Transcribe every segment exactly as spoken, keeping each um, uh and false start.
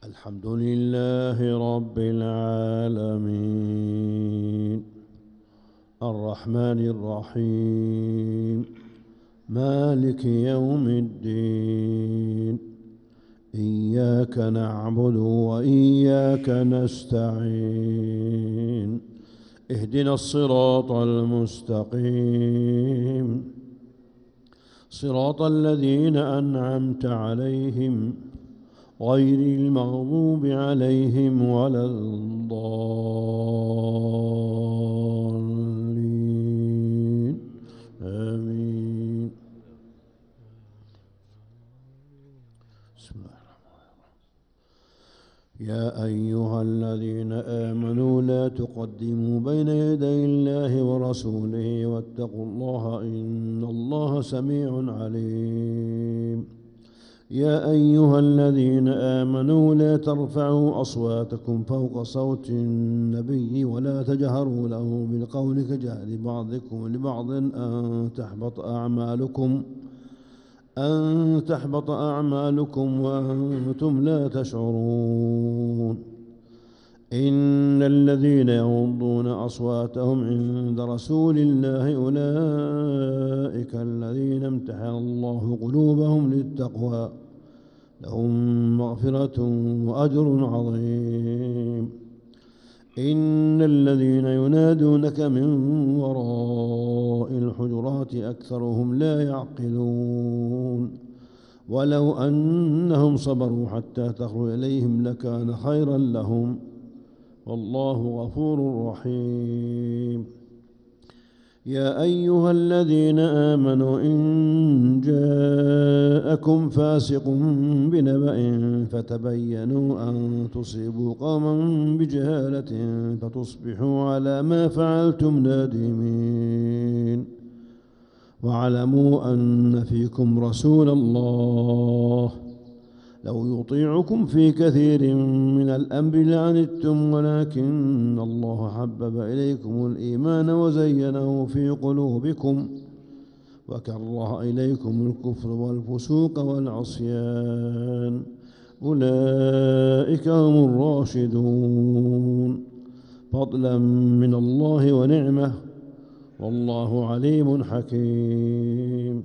الحمد لله رب العالمين الرحمن الرحيم مالك يوم الدين إياك نعبد وإياك نستعين اهدنا الصراط المستقيم صراط الذين أنعمت عليهم غير المغضوب عليهم ولا الضالين آمين. بسم الله الرحمن الرحيم. يا أيها الذين آمنوا لا تقدموا بين يدي الله ورسوله واتقوا الله إن الله سميع عليم. يا أيها الذين آمنوا لا ترفعوا أصواتكم فوق صوت النبي ولا تجهروا له بالقول كجهر بعضكم لبعض أن تحبط أعمالكم أن تحبط أعمالكم وأنتم لا تشعرون. إن الذين يغضون أصواتهم عند رسول الله أولئك الذين امتحن الله قلوبهم للتقوى لهم مغفرة وأجر عظيم. إن الذين ينادونك من وراء الحجرات أكثرهم لا يعقلون ولو أنهم صبروا حتى تخرج إليهم لكان خيرا لهم والله غفور رحيم. يا أيها الذين آمنوا إن جاءكم فاسق بنبأ فتبينوا أن تصيبوا قوما بجهالة فتصبحوا على ما فعلتم نادمين. واعلموا أن فيكم رسول الله لو يطيعكم في كثير من الأمر لعنتم ولكن الله حبب إليكم الإيمان وزينه في قلوبكم وكره إليكم الكفر والفسوق والعصيان أولئك هم الراشدون فضلا من الله ونعمة والله عليم حكيم.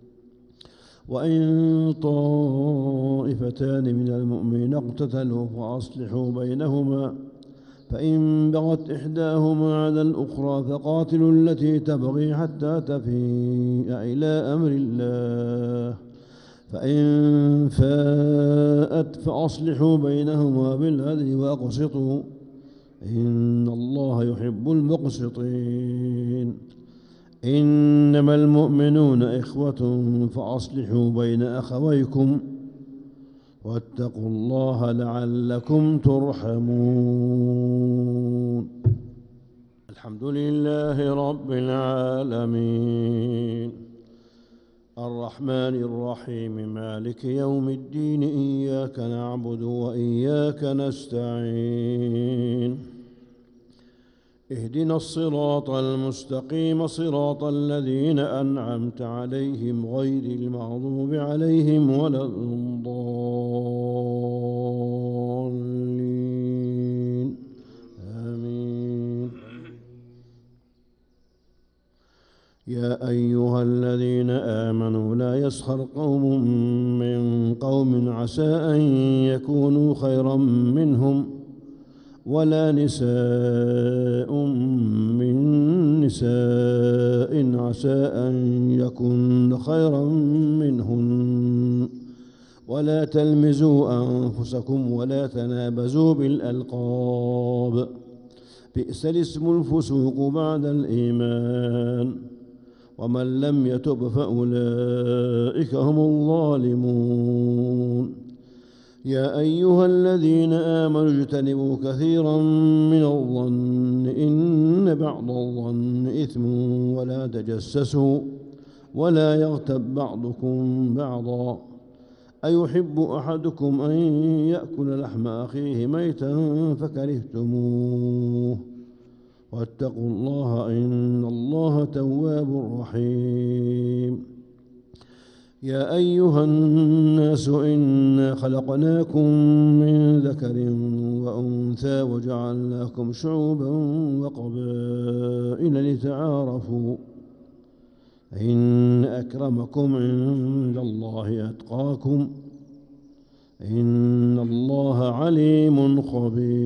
وإن طائفتان من المؤمنين اقتتلوا فأصلحوا بينهما فإن بغت إحداهما على الأخرى فقاتلوا التي تبغي حتى تفيء إلى أمر الله فإن فاءت فأصلحوا بينهما بالعدل وأقسطوا إن الله يحب المقسطين. إنما المؤمنون إخوة فأصلحوا بين أخويكم واتقوا الله لعلكم ترحمون. الحمد لله رب العالمين الرحمن الرحيم مالك يوم الدين إياك نعبد وإياك نستعين اهدنا الصراط المستقيم صراط الذين أنعمت عليهم غير المغضوب عليهم ولا الضالين آمين. يا أيها الذين آمنوا لا يسخر قوم من قوم عسى أن يكونوا خيرا منهم ولا نساء من نساء عسى أن يكن خيرا منهن ولا تلمزوا أنفسكم ولا تنابزوا بالألقاب بئس الاسم الفسوق بعد الإيمان ومن لم يتب فأولئك هم الظالمون. يا أيها الذين آمنوا اجتنبوا كثيرا من الظن إن بعض الظن إثم ولا تجسسوا ولا يغتب بعضكم بعضا أيحب أحدكم أن يأكل لحم أخيه ميتا فكرهتموه واتقوا الله إن الله تواب رحيم. يا أيها الناس إنا خلقناكم من ذكر وأنثى وجعلناكم شعوبا وقبائل لتعارفوا إن أكرمكم عند الله أتقاكم إن الله عليم خبير.